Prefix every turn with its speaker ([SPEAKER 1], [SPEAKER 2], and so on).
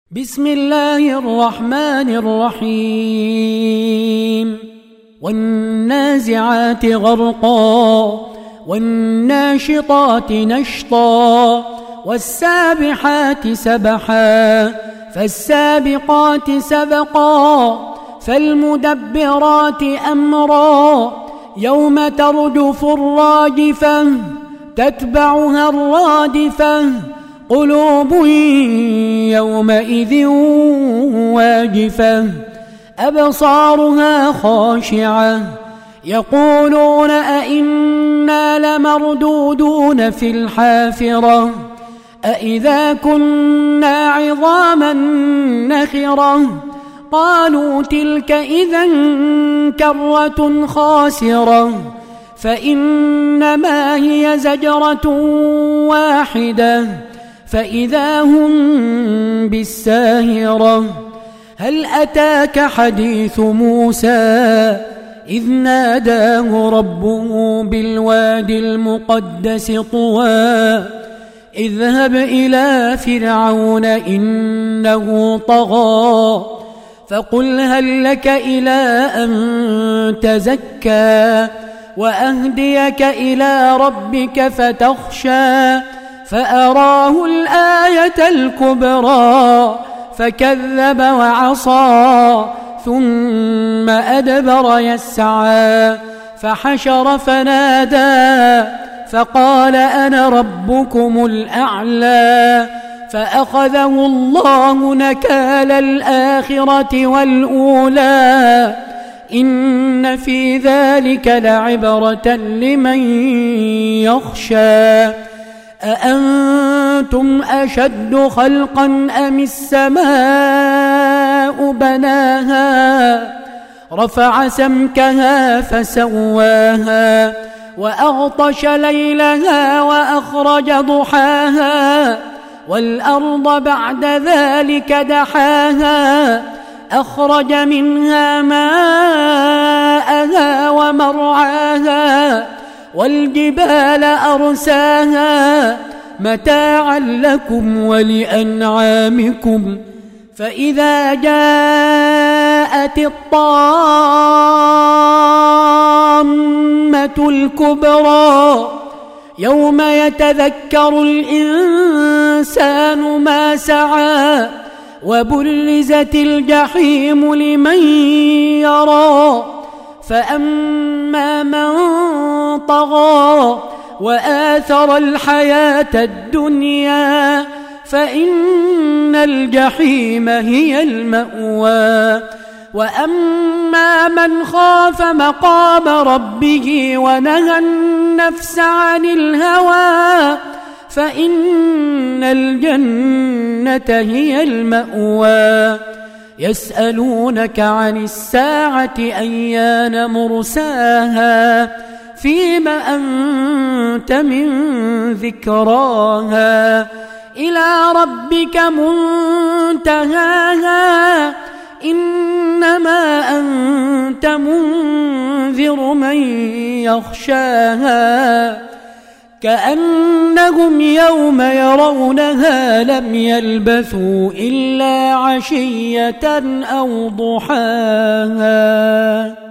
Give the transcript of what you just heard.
[SPEAKER 1] بسم الله الرحمن الرحيم والنازعات غرقا والناشطات نشطا والسابحات سبحا فالسابقات سبقا فالمدبرات أمرا يوم ترجف الراجفة تتبعها الرادفة قلوب يومئذ واجفة أبصارها خاشعة يقولون أئنا لمردودون في الحافرة أئذا كنا عظاما نخرة قالوا تلك إذا كرة خاسرة فإنما هي زجرة واحدة فإذا هم بالساهرة هل أتاك حديث موسى إذ ناداه ربه بالوادي المقدس طوى اذهب إلى فرعون إنه طغى فقل هل لك إلى أن تزكى وأهديك إلى ربك فتخشى فأراه الآية الكبرى فكذب وعصى ثم أدبر يسعى فحشر فنادى فقال أنا ربكم الأعلى فأخذه الله نكال الآخرة والأولى إن في ذلك لعبرة لمن يخشى أأنتم أشد خلقا أم السماء بناها رفع سمكها فسواها وأغطش ليلها وأخرج ضحاها والأرض بعد ذلك دحاها أخرج منها ماءها ومرعاها والجبال أرساها متاعا لكم ولأنعامكم فإذا جاءت الطامة الكبرى يوم يتذكر الإنسان ما سعى وبرزت الجحيم لمن يرى فأما من طغى وآثر الحياة الدنيا فإن الجحيم هي المأوى وأما من خاف مقام ربه ونهى النفس عن الهوى فإن الجنة هي المأوى يسألونك عن الساعة أيان مرساها فيم أنت من ذكراها إلى ربك منتهاها إنما أنت منذر من يخشاها كأنهم يوم يرونها لم يلبثوا إلا عشية أو ضحاها.